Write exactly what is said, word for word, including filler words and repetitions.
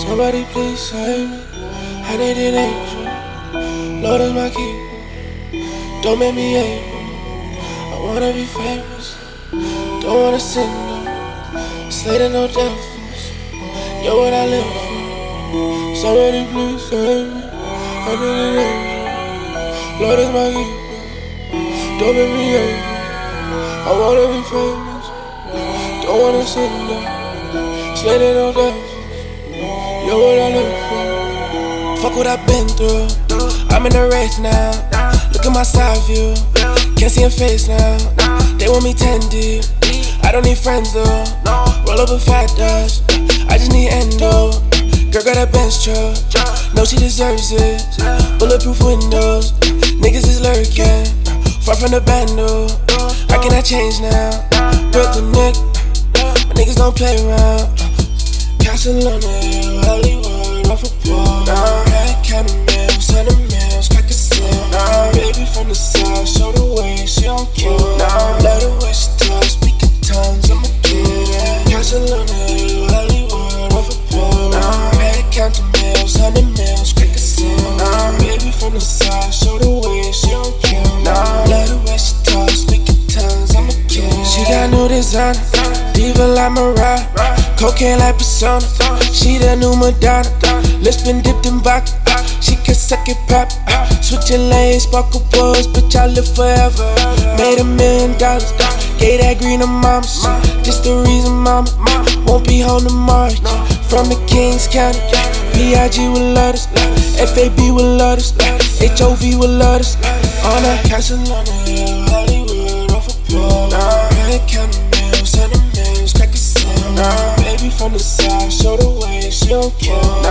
Somebody please save me. I need an angel. Lord is my keeper. Don't make me able. I wanna be famous. Don't wanna sin no. Slater no devils. You're what I live for. Somebody please save me. I need an angel. Lord is my keeper. Don't make me able. I wanna be famous. Don't wanna sin no. Slater no devils. You're what I live for. Fuck what I've been through. I'm in the race now. Look at my side view. Can't see her face now. They want me ten deep. I don't need friends though. Roll up a fat dust. I just need endo. Girl got a Benz truck. Know she deserves it. Bulletproof windows. Niggas is lurking. Far from the bando. I cannot change now. Brooklyn Nick. My niggas don't play around. Barcelona, Hollywood, off a pole. Red caramel, Santa Mills, crack a seal. Baby from the south, show the way, she don't kill. Let her way she talk, speaking tongues, I'm a kid. Barcelona, Hollywood, off a pole. Red caramel, Santa Mills, crack a seal. Baby from the south, show the way, she don't kill. Let her way she talk, speaking tongues, I'm a kid. She got new design, diva like Mariah. Cocaine like Persona, she the new Madonna. Lips been dipped in vodka, she can suck it pop. Switching lanes, sparkle boys, bitch I live forever. Made a million dollars, gave that green to mama. Just the reason mama won't be home tomorrow. From the Kings County, B I G will love us, F A B will love us, H O V will love us. On a Barcelona, Hollywood, off a pole. Red caramel, Santa Mills, crack a seal. Baby from the south, show the way, she don't care.